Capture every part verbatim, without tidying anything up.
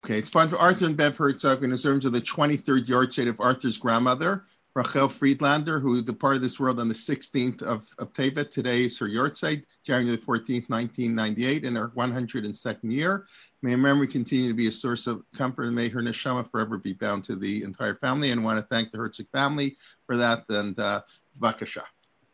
Okay, it's fun for Arthur and Bev Herzog in terms of the twenty-third yahrzeit of Arthur's grandmother, Rachel Friedlander, who departed this world on the sixteenth of, of Tevet. Today is her yahrzeit, January fourteenth, nineteen ninety-eight, in her one hundred second year. May her memory continue to be a source of comfort, and may her neshama forever be bound to the entire family. And I want to thank the Herzog family for that. And uh, Vakasha.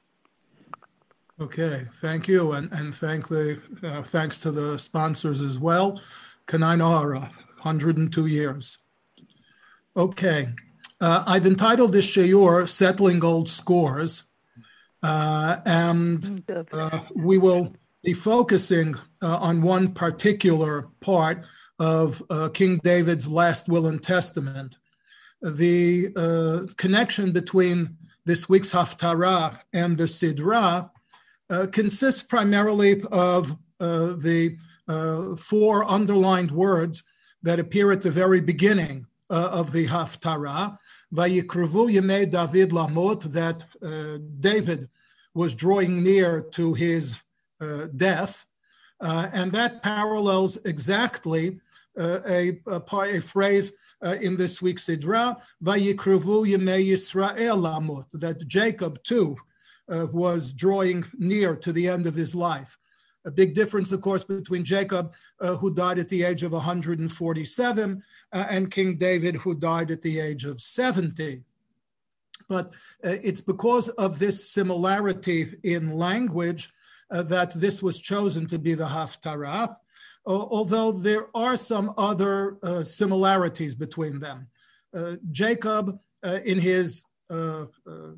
Okay, thank you, and and thank the uh, thanks to the sponsors as well. Kanai Nohara, one hundred two years. Okay, uh, I've entitled this shiur "Settling Old Scores," uh, and uh, we will be focusing uh, on one particular part of uh, King David's last will and testament. The uh, connection between this week's Haftarah and the Sidra Uh, consists primarily of uh, the uh, four underlined words that appear at the very beginning uh, of the Haftarah. Vayikrevu Yemei David Lamot, that uh, David was drawing near to his uh, death. Uh, and that parallels exactly uh, a, a, a phrase uh, in this week's Sidra, Vayikrevu Yemei Yisrael Lamot, that Jacob too Uh, was drawing near to the end of his life. A big difference, of course, between Jacob, uh, who died at the age of one hundred forty-seven, uh, and King David, who died at the age of seventy. But uh, it's because of this similarity in language uh, that this was chosen to be the Haftarah, uh, although there are some other uh, similarities between them. Uh, Jacob, uh, in his uh, uh,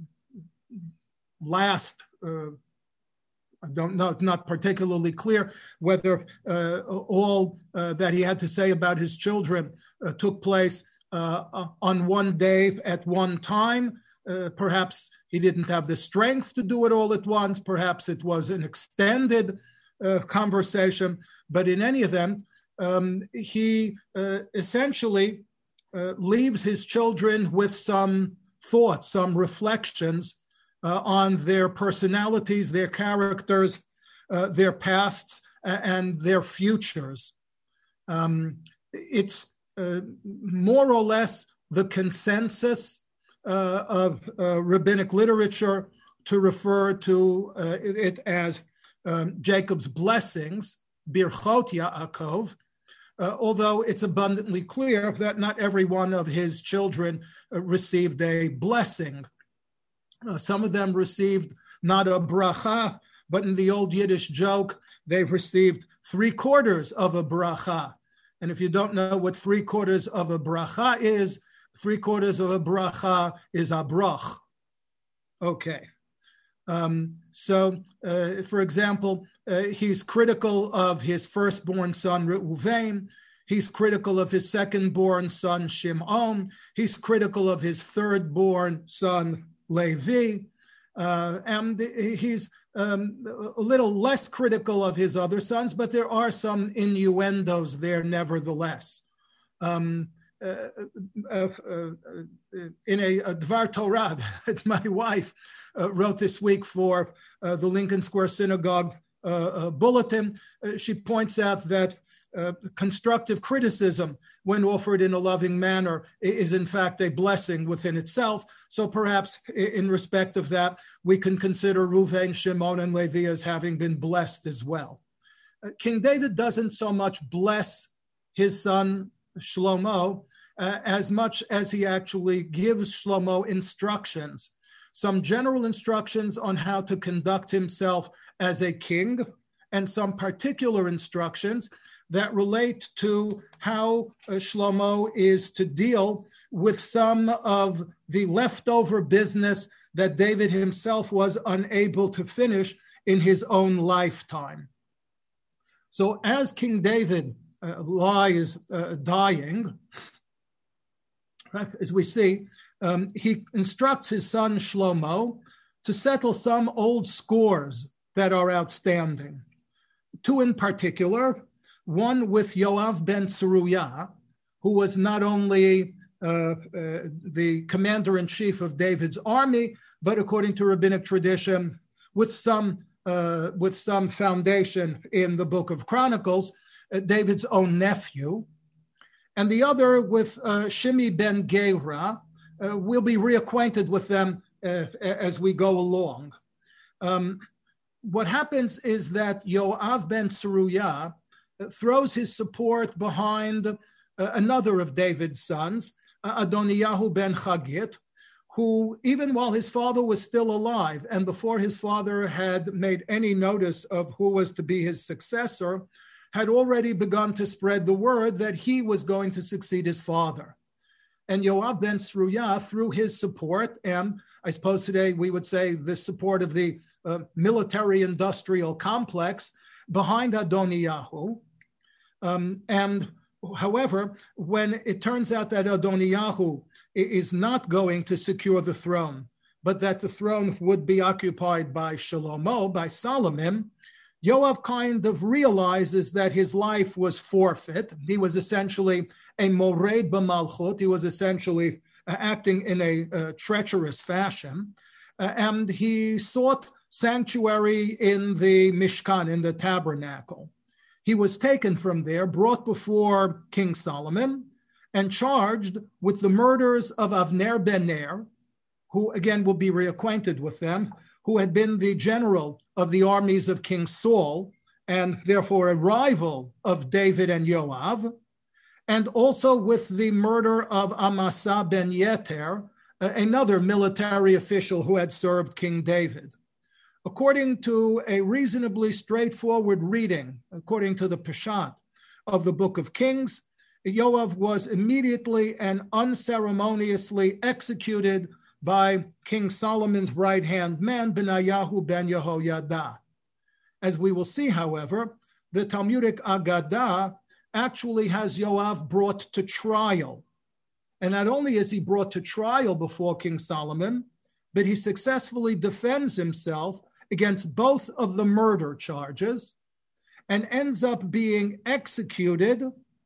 last, uh, I don't know, not particularly clear whether uh, all uh, that he had to say about his children uh, took place uh, on one day at one time. Uh, perhaps he didn't have the strength to do it all at once. Perhaps it was an extended uh, conversation. But in any event, um, he uh, essentially uh, leaves his children with some thoughts, some reflections Uh, on their personalities, their characters, uh, their pasts, uh, and their futures. Um, it's uh, more or less the consensus uh, of uh, rabbinic literature to refer to uh, it as um, Jacob's blessings, Birchot Yaakov, uh, although it's abundantly clear that not every one of his children uh, received a blessing. Uh, some of them received not a bracha, but in the old Yiddish joke, they received three quarters of a bracha. And if you don't know what three quarters of a bracha is, three quarters of a bracha is a brach. Okay. Um, so, uh, for example, uh, he's critical of his firstborn son, Reuven. He's critical of his second-born son, Shimon. He's critical of his third-born son, Levi, uh, and he's um, a little less critical of his other sons, but there are some innuendos there nevertheless. Um, uh, uh, uh, in a, a Dvar Torah that my wife uh, wrote this week for uh, the Lincoln Square Synagogue uh, uh, bulletin, uh, she points out that uh, constructive criticism, when offered in a loving manner, is in fact a blessing within itself. So perhaps in respect of that, we can consider Reuven, Shimon, and Levi as having been blessed as well. Uh, King David doesn't so much bless his son Shlomo uh, as much as he actually gives Shlomo instructions, some general instructions on how to conduct himself as a king, and some particular instructions that relate to how uh, Shlomo is to deal with some of the leftover business that David himself was unable to finish in his own lifetime. So as King David uh, lies uh, dying, right, as we see, um, he instructs his son Shlomo to settle some old scores that are outstanding. Two in particular, one with Yoav ben Tzeruya, who was not only uh, uh, the commander-in-chief of David's army, but according to rabbinic tradition, with some uh, with some foundation in the book of Chronicles, uh, David's own nephew. and the other with uh, Shimi ben Gera. Uh, we'll be reacquainted with them uh, as we go along. Um, what happens is that Yoav ben Tzeruya throws his support behind uh, another of David's sons, uh, Adoniyahu ben Chagit, who, even while his father was still alive and before his father had made any notice of who was to be his successor, had already begun to spread the word that he was going to succeed his father. And Yoav ben Tzeruya, through his support, and I suppose today we would say the support of the uh, military-industrial complex behind Adoniyahu. Um, and however, when it turns out that Adoniyahu is not going to secure the throne, but that the throne would be occupied by Shlomo, by Solomon, Yoav kind of realizes that his life was forfeit. He was essentially a mored b'malchut. He was essentially uh, acting in a uh, treacherous fashion. Uh, and he sought sanctuary in the Mishkan, in the tabernacle. He was taken from there, brought before King Solomon, and charged with the murders of Avner ben Ner, who again will be reacquainted with them, who had been the general of the armies of King Saul, and therefore a rival of David and Yoav, and also with the murder of Amasa ben Yeter, another military official who had served King David. According to a reasonably straightforward reading, according to the Peshat of the Book of Kings, Yoav was immediately and unceremoniously executed by King Solomon's right-hand man, Benayahu ben Yehoyada. As we will see, however, the Talmudic Agadah actually has Yoav brought to trial. And not only is he brought to trial before King Solomon, but he successfully defends himself against both of the murder charges and ends up being executed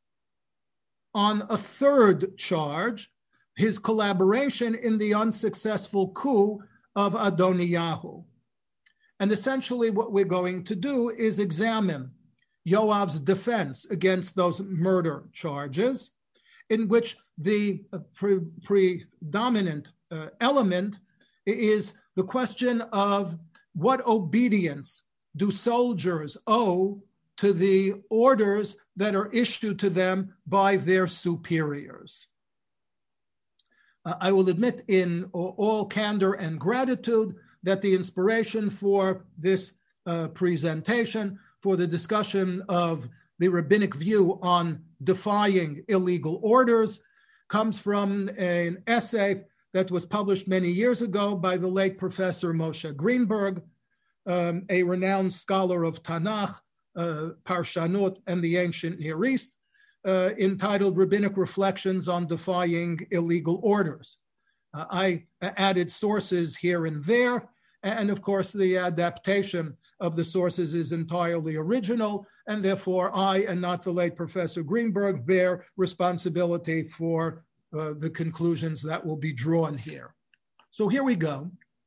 on a third charge, his collaboration in the unsuccessful coup of Adoniyahu. And essentially what we're going to do is examine Yoav's defense against those murder charges, in which the pre- predominant uh, element is the question of what obedience do soldiers owe to the orders that are issued to them by their superiors. Uh, I will admit in all candor and gratitude that the inspiration for this uh, presentation, for the discussion of the rabbinic view on defying illegal orders, comes from an essay that was published many years ago by the late Professor Moshe Greenberg, um, a renowned scholar of Tanakh, uh, Parshanot, and the ancient Near East, uh, entitled Rabbinic Reflections on Defying Illegal Orders. Uh, I added sources here and there, and of course the adaptation of the sources is entirely original, and therefore I, and not the late Professor Greenberg, bear responsibility for uh, the conclusions that will be drawn here. So here we go.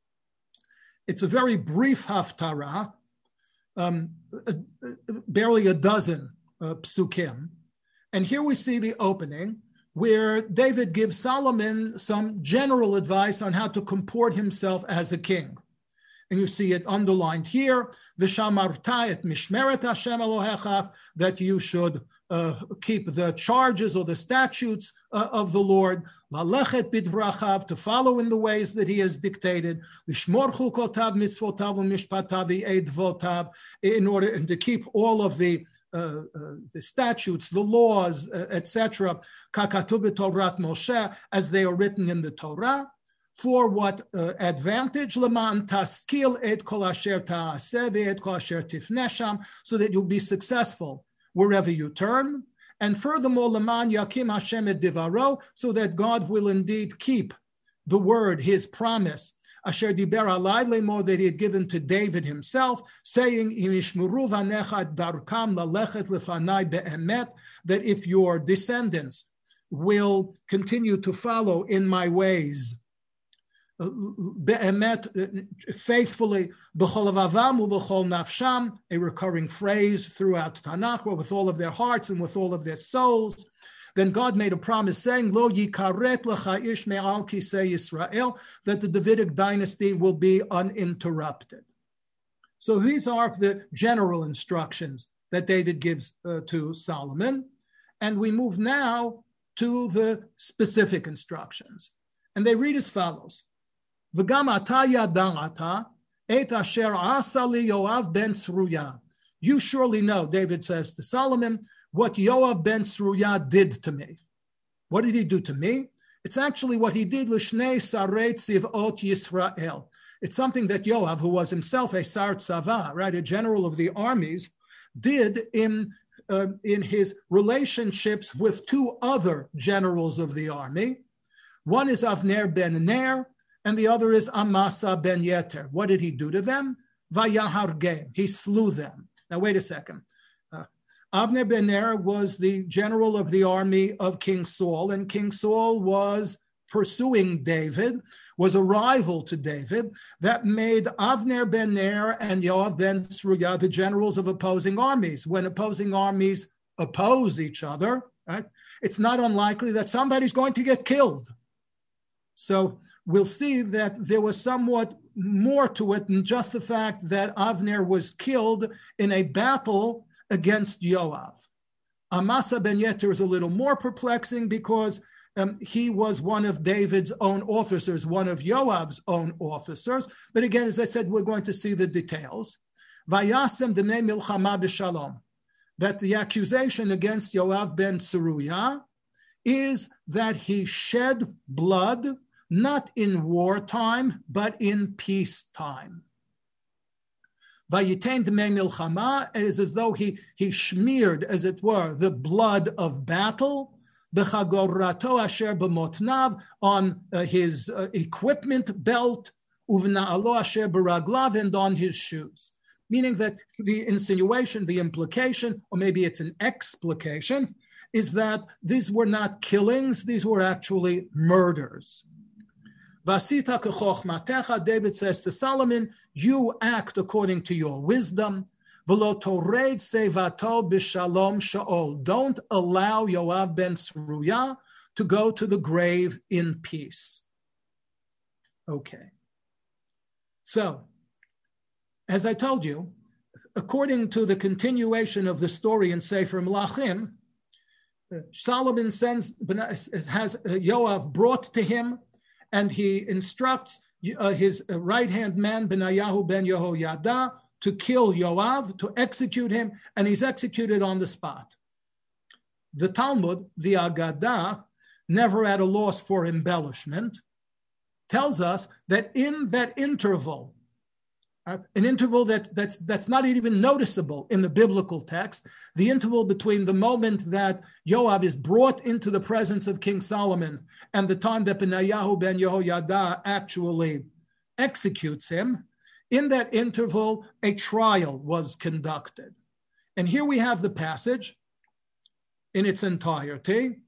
It's a very brief haftarah, um, barely a dozen uh, psukim. And here we see the opening where David gives Solomon some general advice on how to comport himself as a king. And you see it underlined here, V'shamarta et mishmeret Hashem Elohecha, that you should uh, keep the charges or the statutes uh, of the Lord, Lalechet bidbrachav, to follow in the ways that he has dictated, Lishmor chukotav mitzvotav u'mishpatav v'edvotav, in order and to keep all of the uh, uh, the statutes, the laws, uh, et cetera, kakatuv b'Torat Moshe, as they are written in the Torah. For what uh, advantage? Leman taskil et kol asher ta'aseh ve'et kol asher tifnesham, so that you'll be successful wherever you turn. And furthermore, leman yakim Hashem et divaro, so that God will indeed keep the word, his promise, asher diber alai lemor, that he had given to David himself, saying, Im yishmuru vanecha darkam lalechet lefanai be'emet, that if your descendants will continue to follow in my ways, be'emet, faithfully, b'chol avavam u'b'chol nafsham, a recurring phrase throughout Tanakh, with all of their hearts and with all of their souls, then God made a promise saying, Lo yikaret lecha ish me'al kisei Yisrael, that the Davidic dynasty will be uninterrupted. So these are the general instructions that David gives uh, to Solomon. And we move now to the specific instructions. And they read as follows. V'gam ata yada'ata et asher asa li Yoav ben Tzruya. You surely know, David says to Solomon, what Yoav ben Tzruya did to me. What did he do to me? It's actually what he did l'shnei sarei tzivot Yisrael. It's something that Yoav, who was himself a sar tzava, right, a general of the armies, did in, uh, in his relationships with two other generals of the army. One is Avner ben Ner, and the other is Amasa ben Yeter. What did he do to them? Vayahargem. He slew them. Now, wait a second. Uh, Avner ben Ner was the general of the army of King Saul, and King Saul was pursuing David, was a rival to David. That made Avner ben Ner and Yoav ben Tzruya the generals of opposing armies. When opposing armies oppose each other, right, it's not unlikely that somebody's going to get killed. So we'll see that there was somewhat more to it than just the fact that Avner was killed in a battle against Yoav. Amasa ben Yeter is a little more perplexing because um, he was one of David's own officers, one of Yoav's own officers. But again, as I said, we're going to see the details. Vayasem demei milchama b'shalom. That the accusation against Yoav ben Tzruya is that he shed blood not in wartime, but in peacetime. Vayitain demei milchama is as though he, he smeared, as it were, the blood of battle, b'chagorato asher b'motnav, on uh, his uh, equipment belt, uvna'alo asher b'raglav, and on his shoes. Meaning that the insinuation, the implication, or maybe it's an explication, is that these were not killings, these were actually murders. Vasita kechochmatecha, David says to Solomon, you act according to your wisdom. V'lo tored sevato b'shalom sha'ol. Don't allow Yoav ben Tzruya to go to the grave in peace. Okay. So, as I told you, according to the continuation of the story in Sefer Melachim, Solomon sends, has Yoav brought to him, and he instructs uh, his right-hand man, Benayahu ben Yehoyada, to kill Yoav, to execute him, and he's executed on the spot. The Talmud, the Agadah, never at a loss for embellishment, tells us that in that interval, uh, an interval that, that's, that's not even noticeable in the biblical text, the interval between the moment that Yoav is brought into the presence of King Solomon and the time that Benayahu ben Yehoyada actually executes him, in that interval, a trial was conducted. And here we have the passage in its entirety.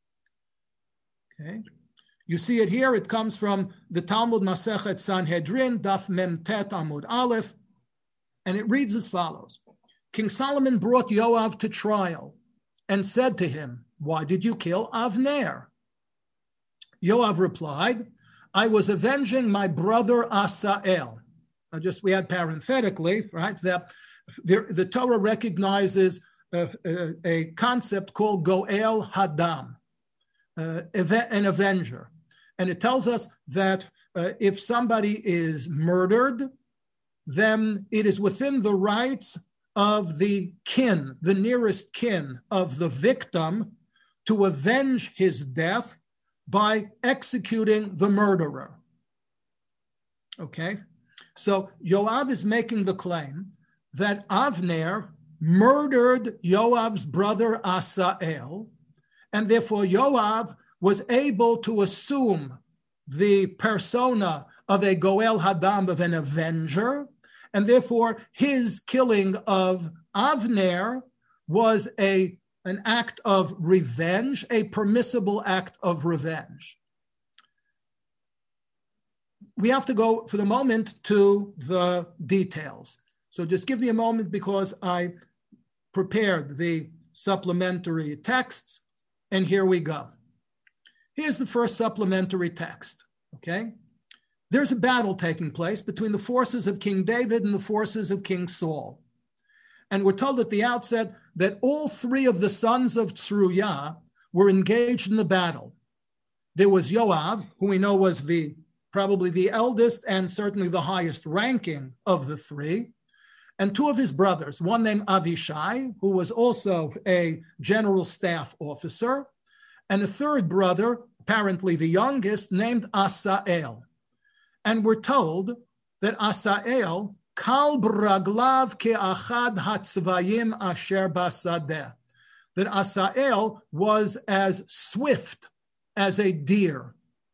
Okay. You see it here. It comes from the Talmud Masechet Sanhedrin, Daf Mem Tet Amud Aleph, and it reads as follows. King Solomon brought Yoav to trial and said to him, why did you kill Avner? Yoav replied, I was avenging my brother Asael. Now just we had parenthetically, right, that the, the Torah recognizes a, a, a concept called Goel Hadam, uh, an avenger. And it tells us that uh, if somebody is murdered, then it is within the rights of the kin, the nearest kin of the victim, to avenge his death by executing the murderer. Okay? So Yoav is making the claim that Avner murdered Yoav's brother Asael, and therefore Yoav was able to assume the persona of a Goel Hadam, of an avenger, and therefore his killing of Avner was a, an act of revenge, a permissible act of revenge. We have to go for the moment to the details. So just give me a moment because I prepared the supplementary texts And here we go. Here's the first supplementary text, okay? There's a battle taking place between the forces of King David and the forces of King Saul. And we're told at the outset that all three of the sons of Tzruya were engaged in the battle. There was Yoav, who we know was the probably the eldest and certainly the highest ranking of the three, and two of his brothers, one named Avishai, who was also a general staff officer, and a third brother, apparently the youngest, named Asael. And we're told that Asael, Kal braglav ke'achad hatzvayim asher basadeh, that Asael was as swift as a deer.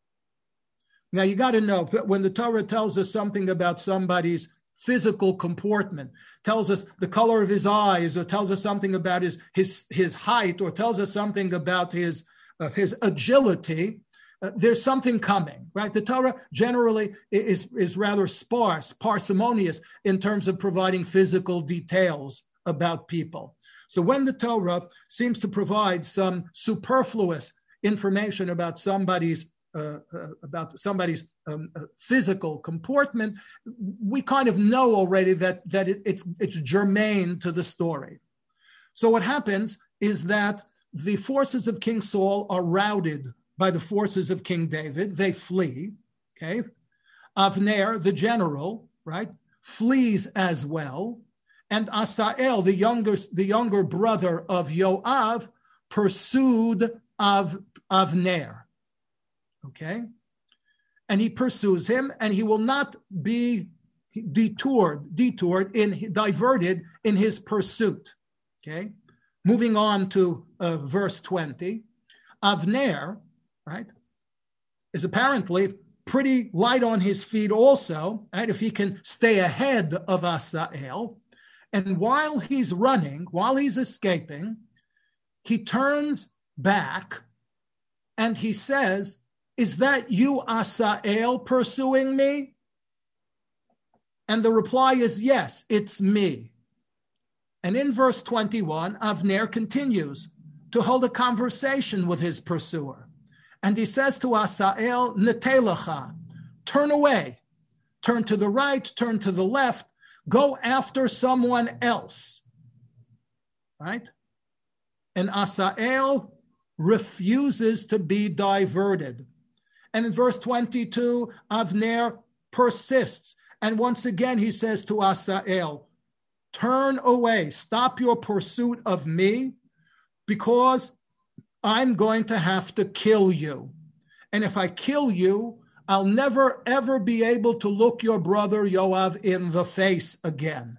Now you got to know, when the Torah tells us something about somebody's physical comportment, tells us the color of his eyes, or tells us something about his his his height, or tells us something about his uh, his agility, uh, there's something coming, right? The Torah generally is is rather sparse, parsimonious in terms of providing physical details about people. So when the Torah seems to provide some superfluous information about somebody's Uh, uh, about somebody's um, uh, physical comportment, we kind of know already that that it, it's it's germane to the story. So what happens is that the forces of King Saul are routed by the forces of King David. They flee. Okay, Avner, the general, right, flees as well, and Asael, the younger the younger brother of Yoav, pursued Av, Avner. Okay, and he pursues him, and he will not be detoured, detoured in diverted in his pursuit. Okay, moving on to uh, verse twenty, Avner, right, is apparently pretty light on his feet also, right? If he can stay ahead of Asael, and while he's running, while he's escaping, he turns back, and he says, "Is that you, Asael, pursuing me?" And the reply is, "Yes, it's me." And in verse twenty-one, Avner continues to hold a conversation with his pursuer. And he says to Asael, "Netelecha, turn away, turn to the right, turn to the left, go after someone else." Right? And Asael refuses to be diverted. And in verse twenty-two, Avner persists. And once again, he says to Asael, "Turn away, stop your pursuit of me, because I'm going to have to kill you. And if I kill you, I'll never, ever be able to look your brother Yoav in the face again."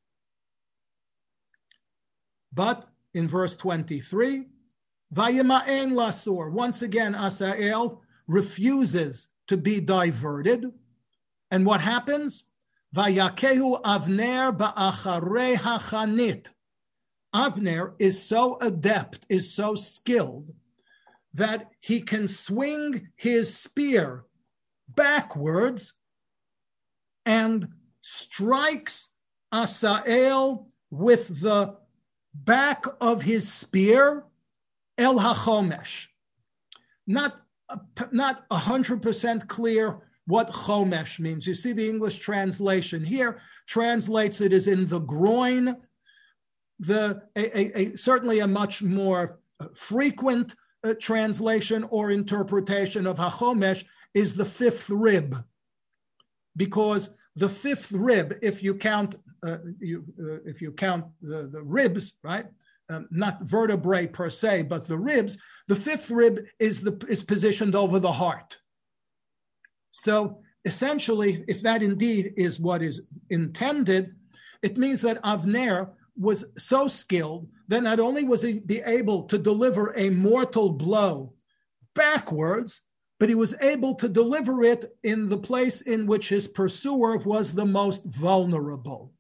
But in verse twenty-three, Vayima'en lasur, once again, Asael refuses to be diverted. And what happens? Vayakehu Avner ba'acharei hachanit. Avner is so adept, is so skilled, that he can swing his spear backwards and strikes Asael with the back of his spear el hachomesh. Not Not one hundred percent clear what chomesh means. You see the English translation here translates it as in the groin. The a, a, a, certainly a much more frequent uh, translation or interpretation of hachomesh is the fifth rib, because the fifth rib, if you count uh, you uh, if you count the, the ribs, right? Um, not vertebrae per se, but the ribs, the fifth rib is the is positioned over the heart. So essentially, if that indeed is what is intended, it means that Avner was so skilled that not only was he be able to deliver a mortal blow backwards, but he was able to deliver it in the place in which his pursuer was the most vulnerable.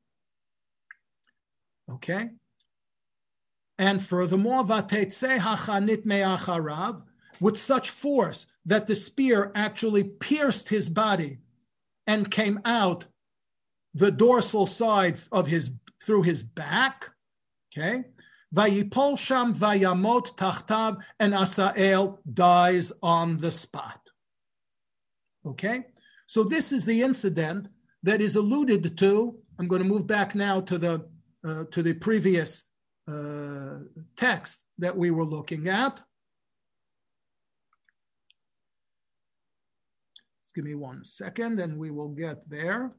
Okay? And furthermore, vatetze hachanit me'acharav, with such force that the spear actually pierced his body and came out the dorsal side of his, through his back, okay? Vayipol sham vayamot tachtav, and Asael dies on the spot. Okay, so this is the incident that is alluded to. I'm going to move back now to the uh, to the previous uh, text that we were looking at. Just give me one second, and we will get there.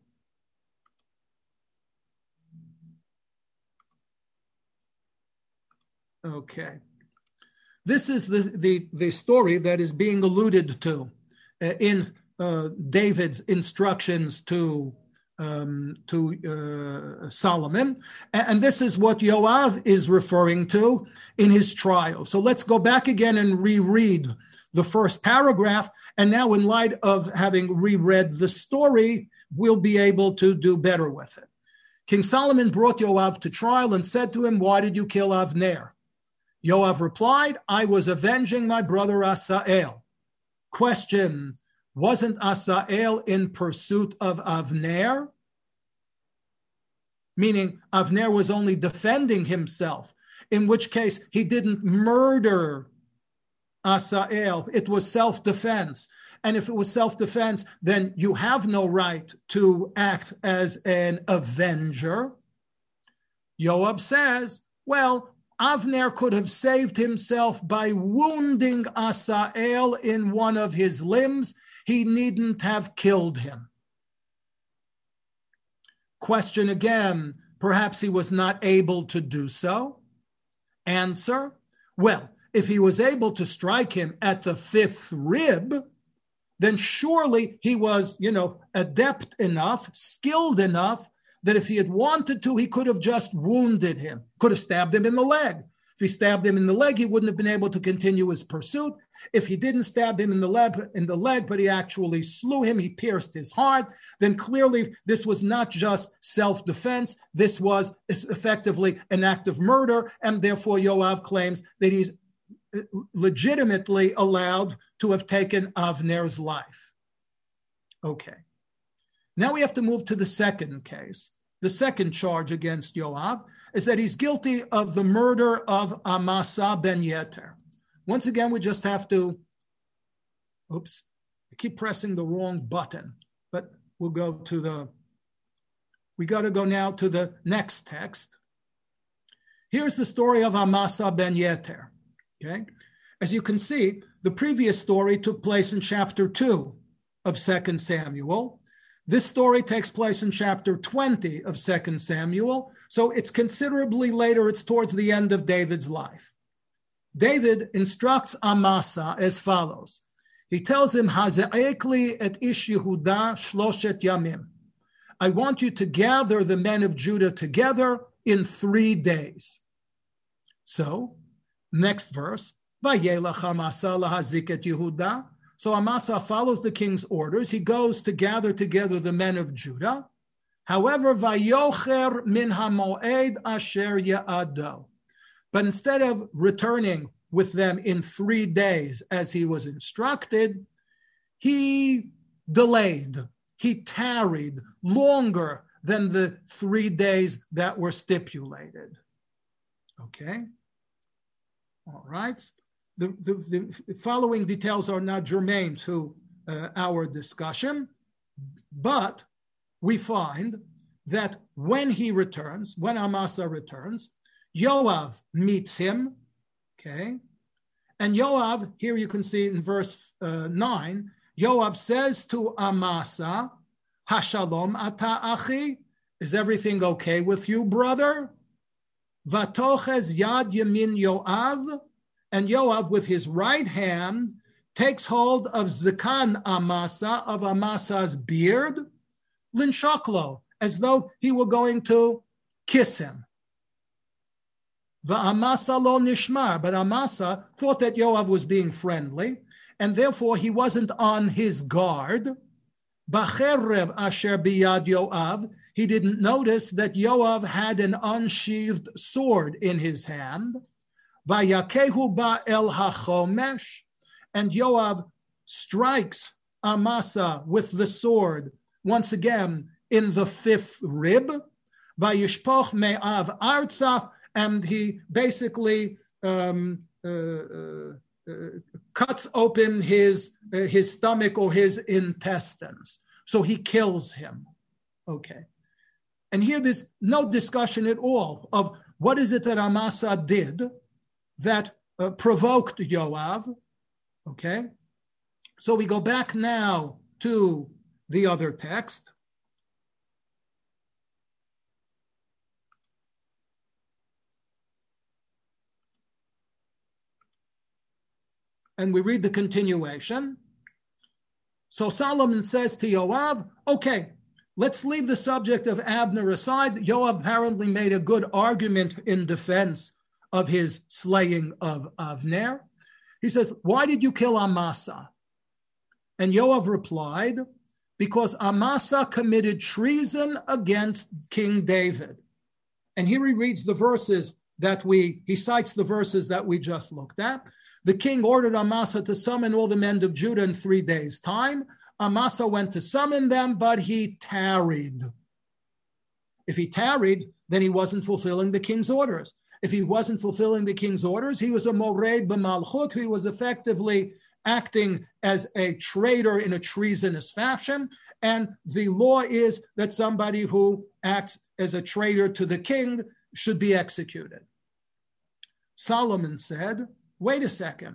Okay, this is the the, the story that is being alluded to uh, in uh, David's instructions to um, to uh, Solomon, and, and this is what Yoav is referring to in his trial. So let's go back again and reread the first paragraph, and now in light of having reread the story, we'll be able to do better with it. King Solomon brought Yoav to trial and said to him, "Why did you kill Avner?" Yoav replied, "I was avenging my brother Asael." Question, wasn't Asael in pursuit of Avner? Meaning Avner was only defending himself, in which case he didn't murder Asael. It was self-defense. And if it was self-defense, then you have no right to act as an avenger. Yoav says, well, Avner could have saved himself by wounding Asael in one of his limbs. He needn't have killed him. Question again, perhaps he was not able to do so. Answer, well, if he was able to strike him at the fifth rib, then surely he was, you know, adept enough, skilled enough, that if he had wanted to, he could have just wounded him, could have stabbed him in the leg. If he stabbed him in the leg, he wouldn't have been able to continue his pursuit. If he didn't stab him in the leg, in the leg, but he actually slew him, he pierced his heart, then clearly this was not just self-defense. This was effectively an act of murder, and therefore Yoav claims that he's legitimately allowed to have taken Avner's life. Okay. Now we have to move to the second case. The second charge against Yoav is that he's guilty of the murder of Amasa ben Yeter. Once again, we just have to, oops, I keep pressing the wrong button, but we'll go to the, we got to go now to the next text. Here's the story of Amasa ben Yeter, okay? As you can see, the previous story took place in chapter two of Second Samuel. This story takes place in chapter twenty of Second Samuel, so it's considerably later. It's towards the end of David's life. David instructs Amasa as follows. He tells him, Haze'ekli et ish Yehuda shloshet yamim. I want you to gather the men of Judah together in three days. So, next verse, Vayelach Amasa lahazik et Yehuda. So Amasa follows the king's orders. He goes to gather together the men of Judah. However, Vayocher min hamoed asher ya'ado. But instead of returning with them in three days as he was instructed, he delayed, he tarried longer than the three days that were stipulated. Okay? All right. The, the, the following details are not germane to uh, our discussion, but we find that when he returns, when Amasa returns, Yoav meets him, okay? And Yoav, here you can see in verse uh, nine, Yoav says to Amasa, Hashalom ata achi, is everything okay with you, brother? Vatoches yad yamin Yoav, and Yoav, with his right hand, takes hold of Zakan Amasa, of Amasa's beard, linshaklo, as though he were going to kiss him. Va'amasa lo nishmar, but Amasa thought that Yoav was being friendly, and therefore he wasn't on his guard. B'cherev asher biyad Yoav, he didn't notice that Yoav had an unsheathed sword in his hand. Vayakehu ba el hachomesh, and Yoav strikes Amasa with the sword once again in the fifth rib. Vayishpoch me'av arza, and he basically um, uh, uh, uh, cuts open his, uh, his stomach or his intestines. So he kills him. Okay. And here there's no discussion at all of what is it that Amasa did that uh, provoked Yoav. Okay. So we go back now to the other text. And we read the continuation. So Solomon says to Yoav, okay, let's leave the subject of Abner aside. Yoav apparently made a good argument in defense of his slaying of Avner. He says, why did you kill Amasa? And Yoav replied, because Amasa committed treason against King David. And here he reads the verses that we, he cites the verses that we just looked at. The king ordered Amasa to summon all the men of Judah in three days' time. Amasa went to summon them, but he tarried. If he tarried, then he wasn't fulfilling the king's orders. If he wasn't fulfilling the king's orders, he was a mored b'malchut. He was effectively acting as a traitor in a treasonous fashion. And the law is that somebody who acts as a traitor to the king should be executed. Solomon said, wait a second.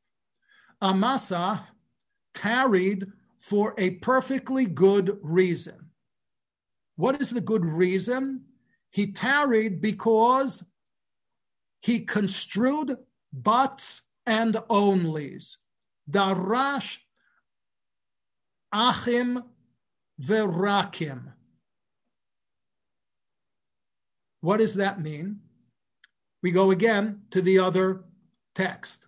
Amasa tarried for a perfectly good reason. What is the good reason? He tarried because he construed buts and onlys. Darash achim verakim. What does that mean? We go again to the other text.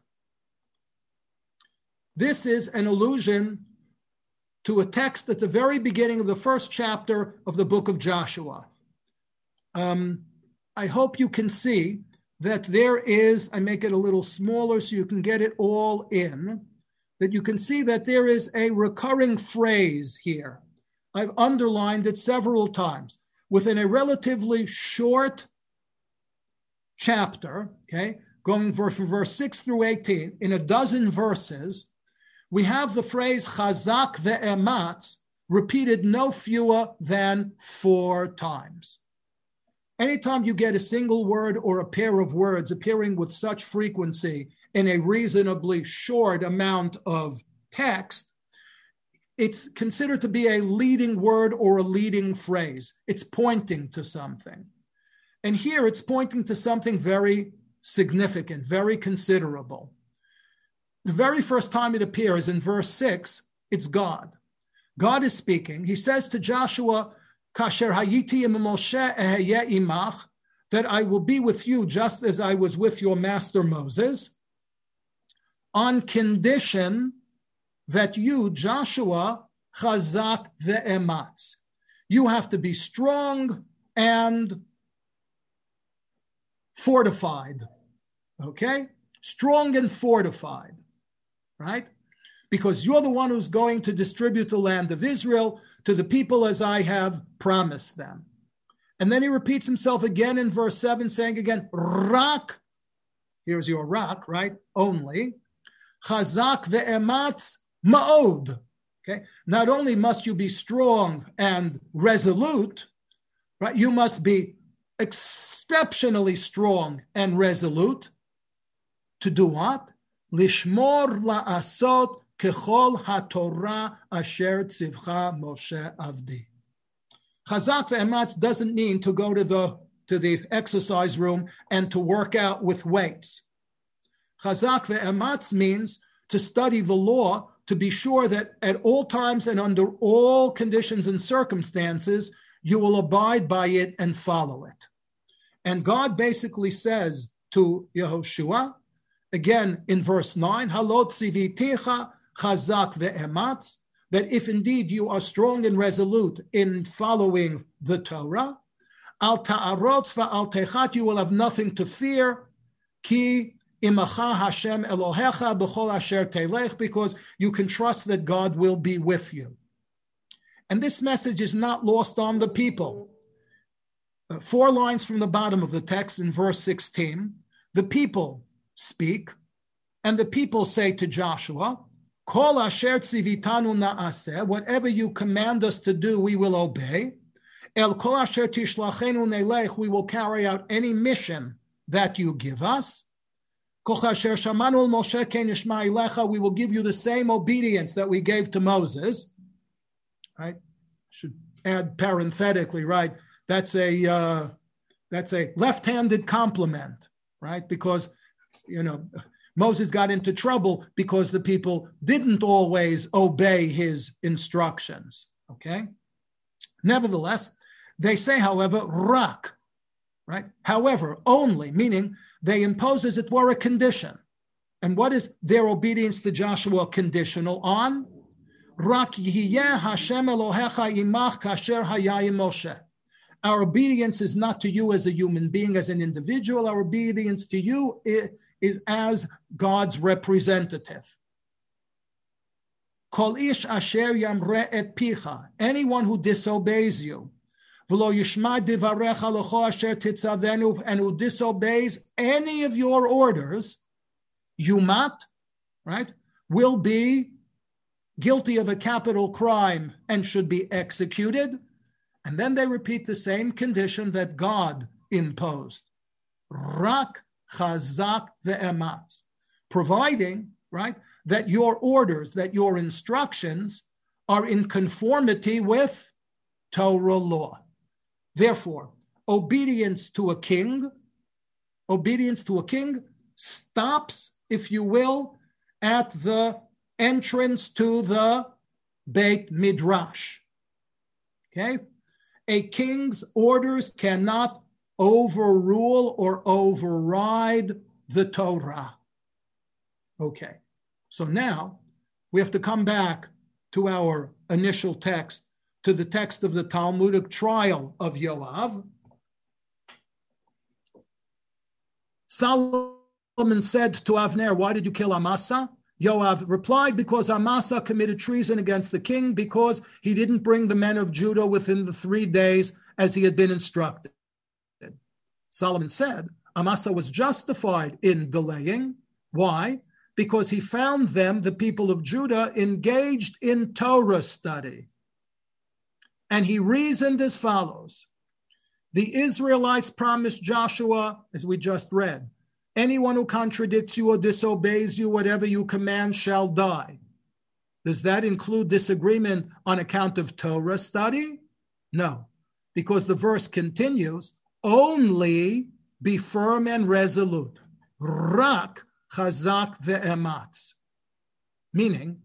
This is an allusion to a text at the very beginning of the first chapter of the book of Joshua. Um, I hope you can see that there is, I make it a little smaller so you can get it all in, that you can see that there is a recurring phrase here. I've underlined it several times. Within a relatively short chapter, okay, going from verse six through eighteen, in a dozen verses, we have the phrase chazak ve'ematz repeated no fewer than four times. Anytime you get a single word or a pair of words appearing with such frequency in a reasonably short amount of text, it's considered to be a leading word or a leading phrase. It's pointing to something. And here it's pointing to something very significant, very considerable. The very first time it appears in verse six, it's God. God is speaking. He says to Joshua, Kasher hayiti im Moshe eheye imach, that I will be with you just as I was with your master Moses, on condition that you, Joshua, chazak ve'ematz. You have to be strong and fortified, okay? Strong and fortified, right? Because you're the one who's going to distribute the land of Israel to the people as I have promised them. And then he repeats himself again in verse seven, saying again, rak, here's your rak, right? Only. Chazak ve'ematz ma'od. Okay. Not only must you be strong and resolute, right? You must be exceptionally strong and resolute. To do what? Lishmor la'asot kechol haTorah asher tzivcha Moshe avdi. Chazak ve'ematz doesn't mean to go to the to the exercise room and to work out with weights. Chazak ve'ematz means to study the law, to be sure that at all times and under all conditions and circumstances, you will abide by it and follow it. And God basically says to Yehoshua, again in verse nine, Halot tziviticha chazak ve'ematz, that if indeed you are strong and resolute in following the Torah, al ta'arotz va'al techat, you will have nothing to fear, ki imacha Hashem Elohecha b'chol asher telech, because you can trust that God will be with you. And this message is not lost on the people. uh, four lines from the bottom of the text in verse sixteen, the people speak, and the people say to Joshua, Kol asher tzivitanu na'aseh, whatever you command us to do, we will obey. El kol asher tishlachenu nelech, we will carry out any mission that you give us. Kol asher shamanu el Moshe ken nishma elecha, we will give you the same obedience that we gave to Moses. Right? Should add parenthetically, right? That's a uh, that's a left-handed compliment, right? Because, you know, Moses got into trouble because the people didn't always obey his instructions, okay? Nevertheless, they say, however, rak, right? However, only, meaning they impose as it were a condition. And what is their obedience to Joshua conditional on? Rak yihiyeh Hashem Elohecha imach kasher hayah im Moshe. Our obedience is not to you as a human being, as an individual. Our obedience to you is, is as God's representative. Kol ish asher yamre et picha. Anyone who disobeys you, v'lo yishma divarecha l'cho asher titzavenu, and who disobeys any of your orders, yumat, right, will be guilty of a capital crime and should be executed. And then they repeat the same condition that God imposed. Rak chazak ve'ematz. Providing, right, that your orders, that your instructions are in conformity with Torah law. Therefore, obedience to a king, obedience to a king stops, if you will, at the entrance to the Beit Midrash. Okay? A king's orders cannot overrule or override the Torah. Okay. So now we have to come back to our initial text, to the text of the Talmudic trial of Yoav. Solomon said to Avner, why did you kill Amasa? Yoav replied, because Amasa committed treason against the king because he didn't bring the men of Judah within the three days as he had been instructed. Solomon said, Amasa was justified in delaying. Why? Because he found them, the people of Judah, engaged in Torah study. And he reasoned as follows. The Israelites promised Joshua, as we just read, anyone who contradicts you or disobeys you, whatever you command shall die. Does that include disagreement on account of Torah study? No, because the verse continues, only be firm and resolute. Rak chazak ve'ematz. Meaning,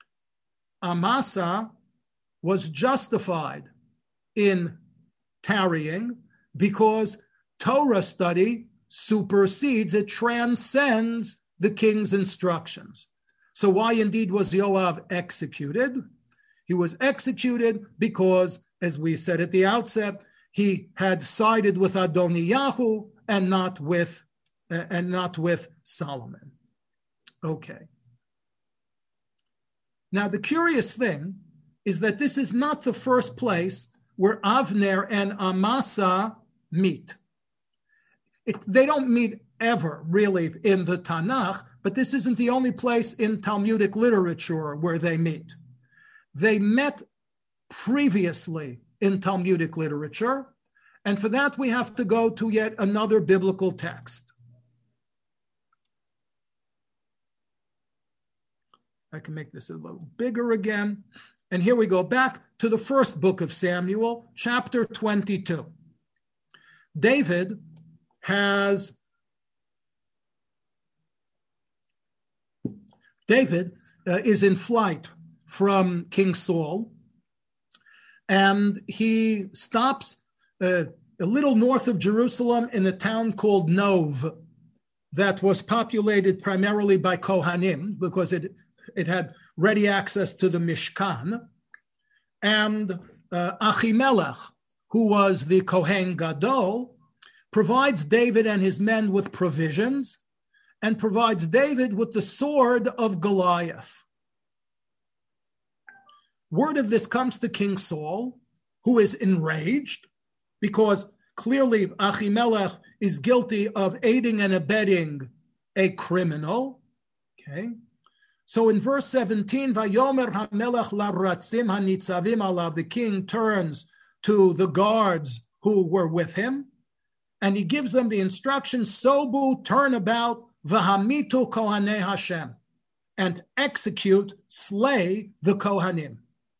Amasa was justified in tarrying because Torah study supersedes, it transcends the king's instructions. So why indeed was Yoav executed? He was executed because, as we said at the outset, he had sided with Adoniyahu and not with uh, and not with Solomon. Okay. Now the curious thing is that this is not the first place where Avner and Amasa meet. It, they don't meet ever, really, in the Tanakh, but this isn't the only place in Talmudic literature where they meet. They met previously in Talmudic literature, and for that we have to go to yet another biblical text. I can make this a little bigger again. And here we go back to the first book of Samuel, chapter twenty-two. David has David uh, is in flight from King Saul, and he stops uh, a little north of Jerusalem in a town called Nov that was populated primarily by Kohanim because it, it had ready access to the Mishkan. And uh, Achimelech, who was the Kohen Gadol, provides David and his men with provisions and provides David with the sword of Goliath. Word of this comes to King Saul, who is enraged because Clearly, Achimelech is guilty of aiding and abetting a criminal. Okay. So in verse seventeen, Vayomer HaMelech Laratzim HaNitzavim Alav, the king turns to the guards who were with him, and he gives them the instruction, Sobu, turn about, V'hamitu Kohanei Hashem, and execute, slay the Kohanim.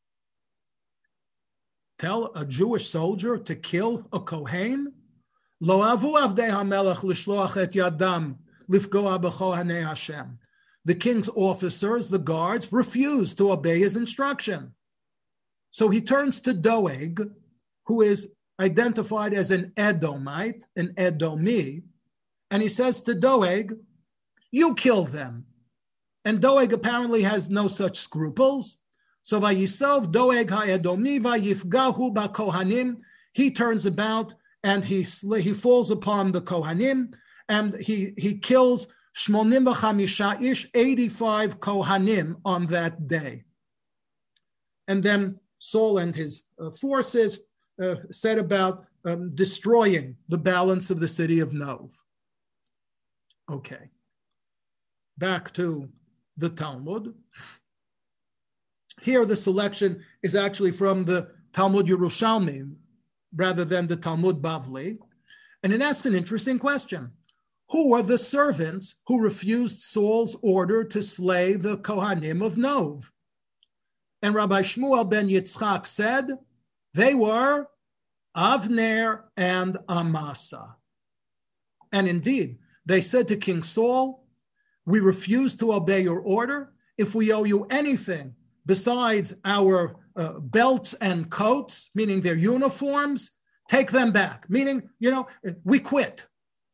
Tell a Jewish soldier to kill a Kohen? Lo avu avdei HaMelech lishloach et yadam lifgoa b'Kohanei Hashem. The king's officers, the guards, refuse to obey his instruction. So he turns to Doeg, who is identified as an Edomite, an Edomi, and he says to Doeg, you kill them. And Doeg apparently has no such scruples. So Vayisov Doeg ha'Edomi vayifgahu ba'Kohanim, he turns about and he he falls upon the Kohanim, and he, he kills Shmonim v'chamisha ish, eighty-five Kohanim on that day. And then Saul and his uh, forces uh, set about um, destroying the balance of the city of Nov. Okay. Back to the Talmud. Here the selection is actually from the Talmud Yerushalmi rather than the Talmud Bavli. And it asks an interesting question. Who were the servants who refused Saul's order to slay the Kohanim of Nov? And Rabbi Shmuel ben Yitzchak said, they were Avner and Amasa. And indeed, they said to King Saul, we refuse to obey your order. If we owe you anything besides our uh, belts and coats, meaning their uniforms, take them back. Meaning, you know, we quit.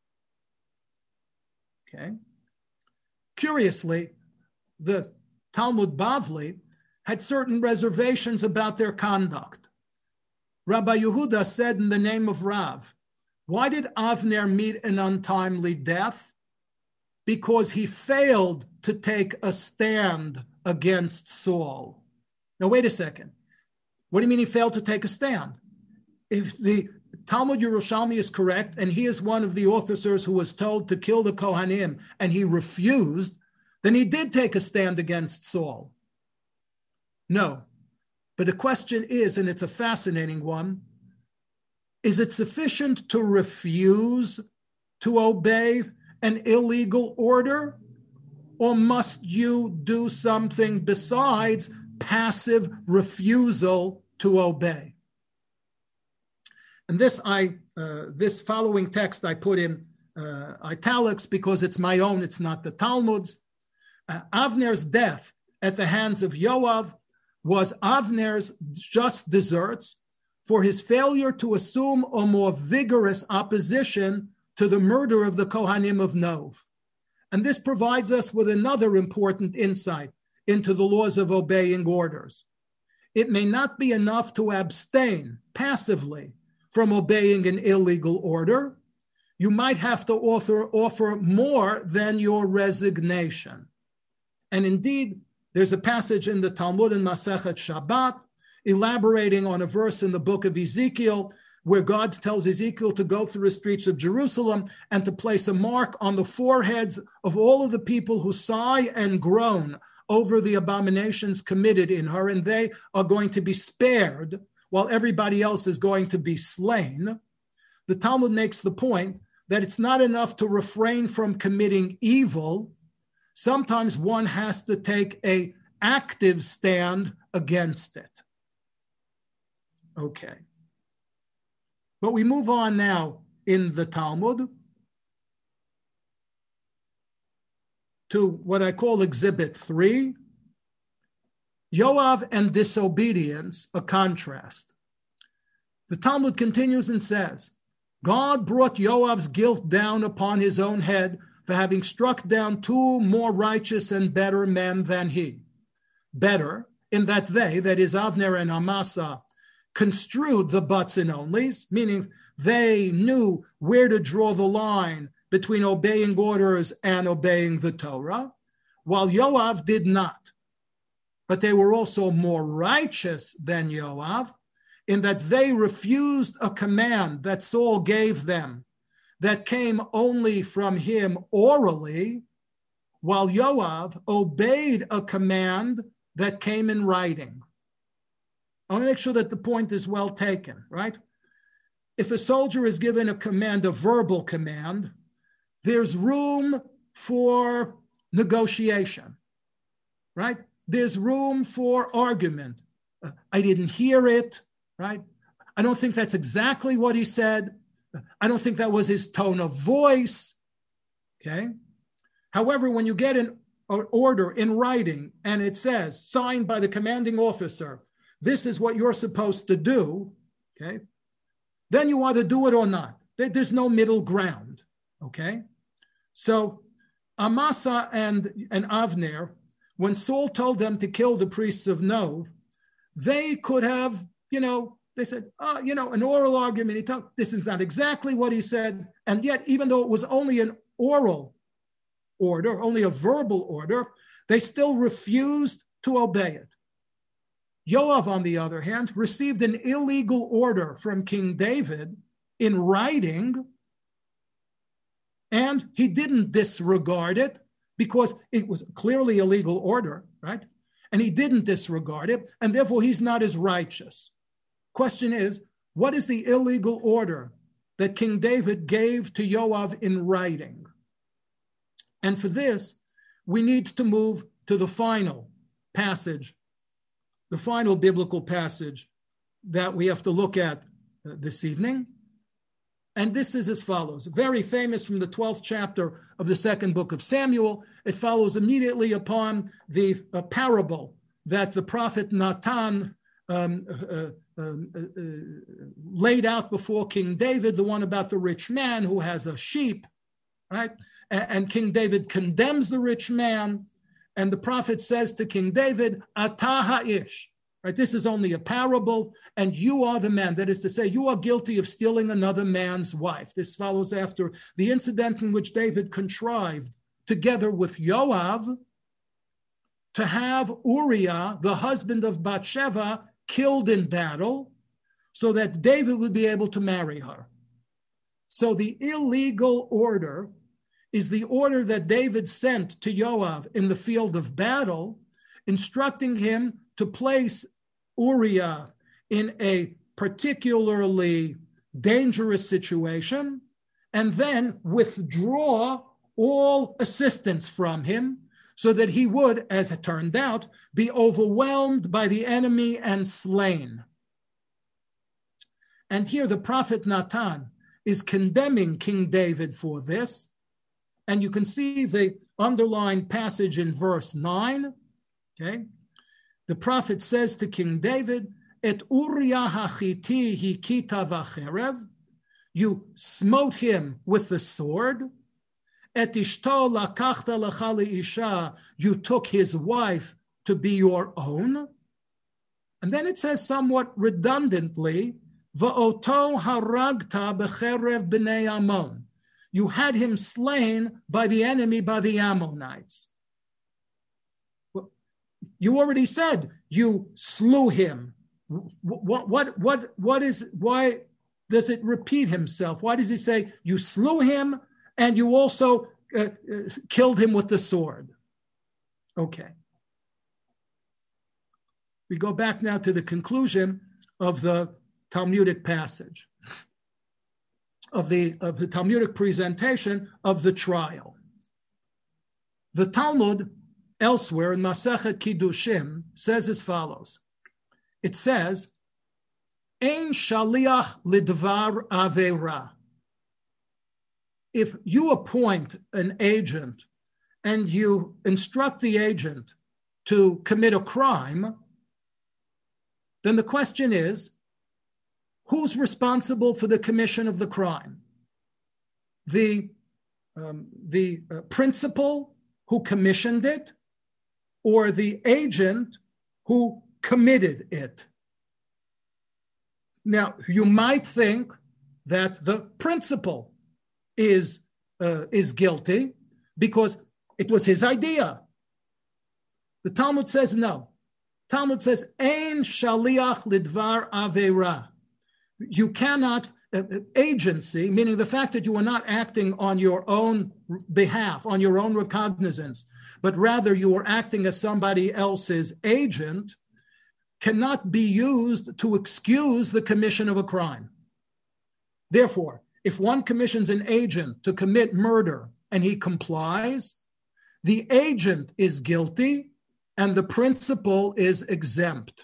Okay. Curiously, the Talmud Bavli had certain reservations about their conduct. Rabbi Yehuda said in the name of Rav, why did Avner meet an untimely death? Because he failed to take a stand against Saul. Now, wait a second. What do you mean he failed to take a stand? If the Talmud Yerushalmi is correct, and he is one of the officers who was told to kill the Kohanim, and he refused, then he did take a stand against Saul. No. But the question is, and it's a fascinating one, is it sufficient to refuse to obey an illegal order, or must you do something besides passive refusal to obey? And this I uh, this following text I put in uh, italics because it's my own, it's not the Talmud's. Uh, Avner's death at the hands of Yoav was Avner's just deserts for his failure to assume a more vigorous opposition to the murder of the Kohanim of Nov. And this provides us with another important insight into the laws of obeying orders. It may not be enough to abstain passively from obeying an illegal order. You might have to offer, offer more than your resignation. And indeed, there's a passage in the Talmud in Masechet Shabbat elaborating on a verse in the book of Ezekiel where God tells Ezekiel to go through the streets of Jerusalem and to place a mark on the foreheads of all of the people who sigh and groan over the abominations committed in her, and they are going to be spared while everybody else is going to be slain. The Talmud makes the point that it's not enough to refrain from committing evil. Sometimes one has to take an active stand against it. Okay. But we move on now in the Talmud to what I call Exhibit three, Yoav and disobedience, a contrast. The Talmud continues and says, God brought Yoav's guilt down upon his own head for having struck down two more righteous and better men than he. Better in that they, that is Avner and Amasa, construed the buts and onlys, meaning they knew where to draw the line between obeying orders and obeying the Torah, while Yoav did not. But they were also more righteous than Yoav, in that they refused a command that Saul gave them that came only from him orally, while Yoav obeyed a command that came in writing. I want to make sure that the point is well taken, right? If a soldier is given a command, a verbal command, there's room for negotiation, right? There's room for argument. Uh, I didn't hear it, right? I don't think that's exactly what he said. I don't think that was his tone of voice, okay? However, when you get an order in writing and it says, signed by the commanding officer, this is what you're supposed to do, okay? Then you either do it or not. There's no middle ground, okay? So Amasa and, and Avner, when Saul told them to kill the priests of Nob, they could have, you know, they said, oh, you know, an oral argument. He talked, this is not exactly what he said. And yet, even though it was only an oral order, only a verbal order, they still refused to obey it. Yoav, on the other hand, received an illegal order from King David in writing, and he didn't disregard it because it was clearly a legal order, right? And he didn't disregard it, and therefore he's not as righteous. Question is, what is the illegal order that King David gave to Yoav in writing? And for this, we need to move to the final passage, the final biblical passage that we have to look at uh, this evening. And this is as follows, very famous from the twelfth chapter of the second book of Samuel. It follows immediately upon the uh, parable that the prophet Natan um, uh, um, uh, uh, laid out before King David, the one about the rich man who has a sheep, right? And, and King David condemns the rich man, and the prophet says to King David, Atah ha'ish, right? This is only a parable, and you are the man. That is to say, you are guilty of stealing another man's wife. This follows after the incident in which David contrived, together with Yoav, to have Uriah, the husband of Bathsheba, killed in battle, so that David would be able to marry her. So the illegal order is the order that David sent to Yoav in the field of battle, instructing him to place Uriah in a particularly dangerous situation and then withdraw all assistance from him so that he would, as it turned out, be overwhelmed by the enemy and slain. And here the prophet Natan is condemning King David for this. And you can see the underlined passage in verse nine, okay? The prophet says to King David, Et Uriah hachiti hikita v'cherev, you smote him with the sword. Et ishto lakachta lecha leisha, you took his wife to be your own. And then it says somewhat redundantly, Va'oto haragta b'cherev b'nei Ammon. You had him slain by the enemy, by the Ammonites. You already said you slew him. What, what, what, what is, why does it repeat himself? Why does he say you slew him and you also uh, uh, killed him with the sword? Okay. We go back now to the conclusion of the Talmudic passage, of the, of the Talmudic presentation of the trial. The Talmud elsewhere in Masechet Kiddushim says as follows. It says, Ein shaliach lidvar avera. If you appoint an agent and you instruct the agent to commit a crime, then the question is, who's responsible for the commission of the crime? The, um, the uh, principal who commissioned it, or the agent who committed it? Now, you might think that the principal is, uh, is guilty because it was his idea. The Talmud says no. Talmud says, Ein shaliach lidvar avera. You cannot, uh, agency, meaning the fact that you are not acting on your own behalf, on your own recognizance, but rather you are acting as somebody else's agent, cannot be used to excuse the commission of a crime. Therefore, if one commissions an agent to commit murder and he complies, the agent is guilty and the principal is exempt.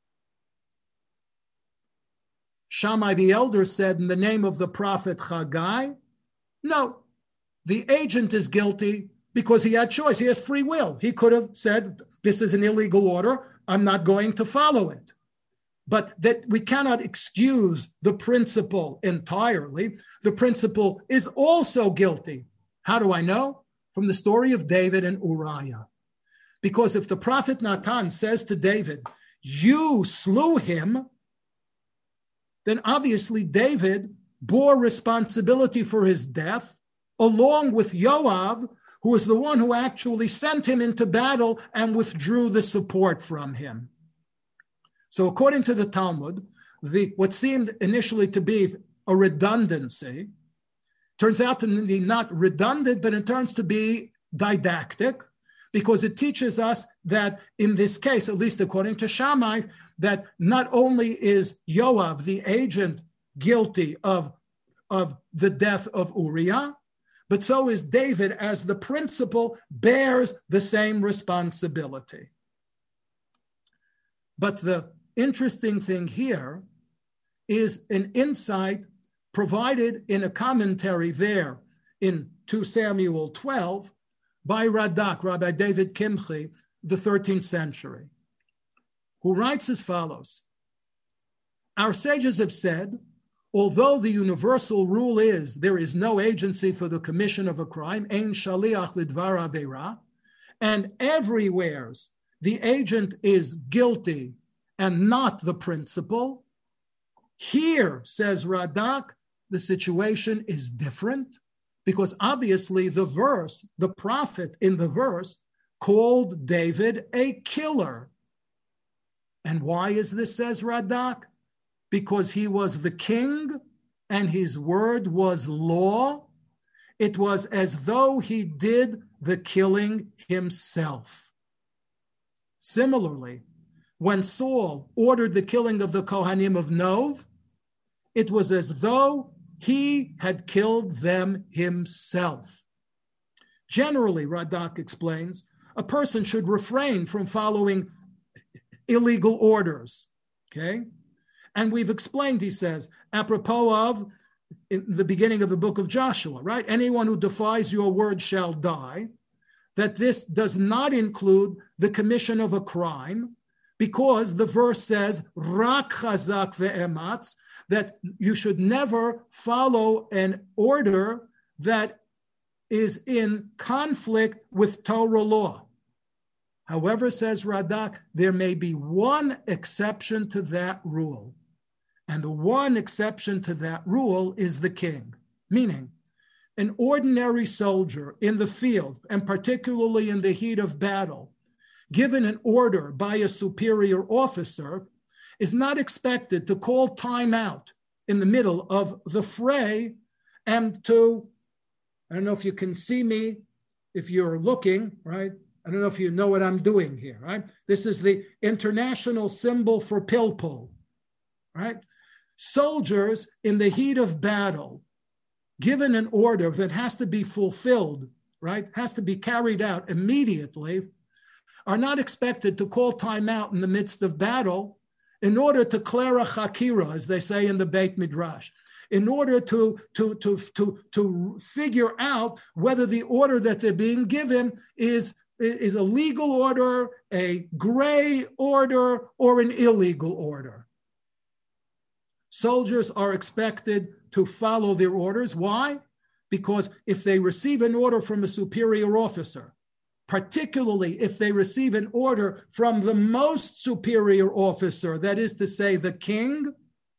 Shammai the elder said in the name of the prophet Haggai, no, the agent is guilty because he had choice. He has free will. He could have said, this is an illegal order. I'm not going to follow it. But that we cannot excuse the principal entirely. The principal is also guilty. How do I know? From the story of David and Uriah. Because if the prophet Natan says to David, you slew him, then obviously David bore responsibility for his death, along with Yoav, who was the one who actually sent him into battle and withdrew the support from him. So according to the Talmud, the what seemed initially to be a redundancy turns out to be not redundant, but it turns to be didactic, because it teaches us that in this case, at least according to Shammai, that not only is Yoav, the agent, guilty of, of the death of Uriah, but so is David, as the principal, bears the same responsibility. But the interesting thing here is an insight provided in a commentary there in Second Samuel twelve by Radak, Rabbi David Kimchi, the thirteenth century, who writes as follows. Our sages have said, although the universal rule is there is no agency for the commission of a crime, ein shaliach lidvar avera, and everywhere the agent is guilty and not the principal, here, says Radak, the situation is different, because obviously the verse, the prophet in the verse, called David a killer. And why is this, says Radak? Because he was the king and his word was law. It was as though he did the killing himself. Similarly, when Saul ordered the killing of the Kohanim of Nov, it was as though he had killed them himself. Generally, Radak explains, a person should refrain from following illegal orders, okay? And we've explained, he says, apropos of in the beginning of the book of Joshua, right? Anyone who defies your word shall die, that this does not include the commission of a crime, because the verse says, Rak chazak ve'ematz, that you should never follow an order that is in conflict with Torah law. However, says Radak, there may be one exception to that rule. And the one exception to that rule is the king, meaning an ordinary soldier in the field, and particularly in the heat of battle, given an order by a superior officer, is not expected to call time out in the middle of the fray and to, I don't know if you can see me, if you're looking, right? I don't know if you know what I'm doing here, right? This is the international symbol for pilpul, right? Soldiers in the heat of battle, given an order that has to be fulfilled, right? Has to be carried out immediately, are not expected to call time out in the midst of battle in order to clara chakira, as they say in the Beit Midrash, in order to, to, to, to, to figure out whether the order that they're being given is, is a legal order, a gray order, or an illegal order. Soldiers are expected to follow their orders. Why? Because if they receive an order from a superior officer, particularly if they receive an order from the most superior officer, that is to say, the king,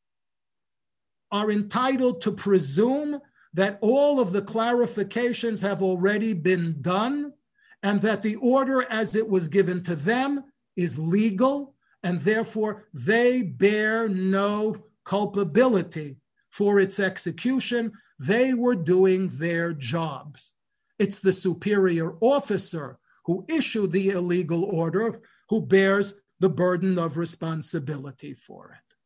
are entitled to presume that all of the clarifications have already been done and that the order as it was given to them is legal and therefore they bear no culpability for its execution. They were doing their jobs. It's the superior officer who issued the illegal order who bears the burden of responsibility for it.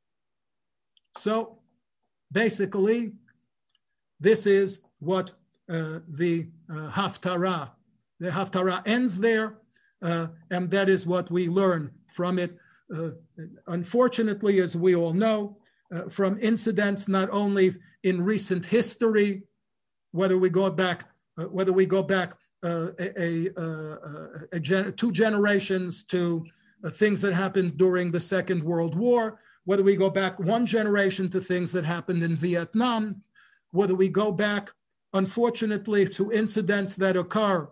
So basically, this is what uh, the uh, Haftarah, the Haftarah ends there, uh, and that is what we learn from it. Uh, unfortunately, as we all know, uh, from incidents not only in recent history, whether we go back, uh, whether we go back uh, a, a, a, a gen- two generations to uh, things that happened during the Second World War, whether we go back one generation to things that happened in Vietnam, whether we go back, unfortunately, to incidents that occur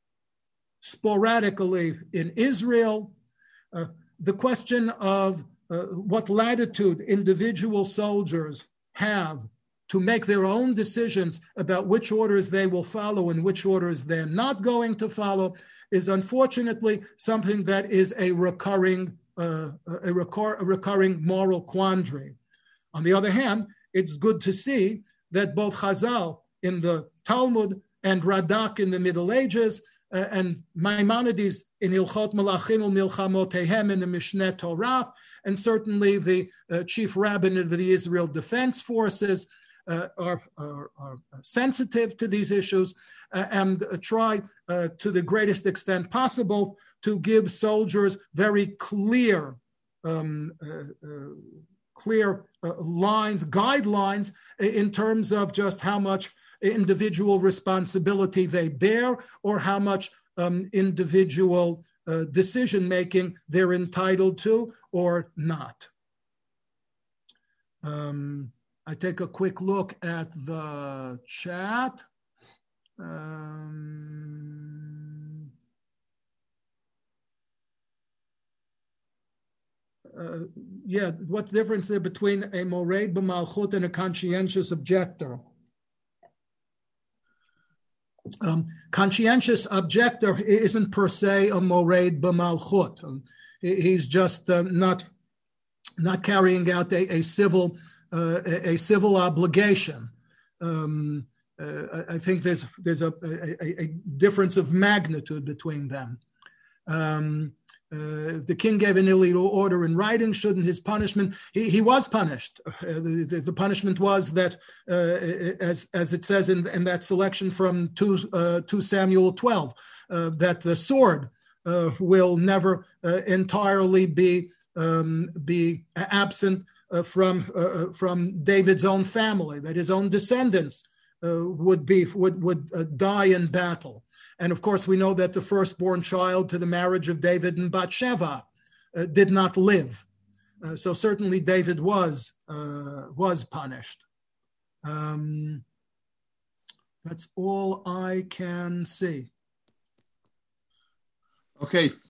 sporadically in Israel, uh, the question of uh, what latitude individual soldiers have to make their own decisions about which orders they will follow and which orders they're not going to follow is unfortunately something that is a recurring, uh, a, recur- a recurring moral quandary. On the other hand, it's good to see that both Chazal in the Talmud and Radak in the Middle Ages uh, and Maimonides in Hilchot Melachim u'Milchamotehem in the Mishneh Torah, and certainly the uh, chief rabbin of the Israel Defense Forces uh, are, are, are sensitive to these issues uh, and uh, try uh, to the greatest extent possible to give soldiers very clear um, uh, uh, clear uh, lines, guidelines in terms of just how much individual responsibility they bear or how much um, individual uh, decision-making they're entitled to or not. Um, I take a quick look at the chat. Um, Uh, yeah, what's the difference there between a moreid b'malchut and a conscientious objector? Um, conscientious objector isn't per se a moreid b'malchut. Um, he's just uh, not not carrying out a, a civil uh, a, a civil obligation. Um, uh, I think there's there's a, a, a difference of magnitude between them. Um, Uh, the king gave an illegal order in writing. Shouldn't his punishment? He, he was punished. Uh, the, the, the punishment was that, uh, as as it says in, in that selection from two, uh, two Samuel twelve, uh, that the sword uh, will never uh, entirely be um, be absent uh, from uh, from David's own family. That his own descendants uh, would be would would uh, die in battle. And of course, we know that the firstborn child to the marriage of David and Bathsheba uh, did not live. Uh, so certainly David was uh, was punished. Um, that's all I can see. Okay.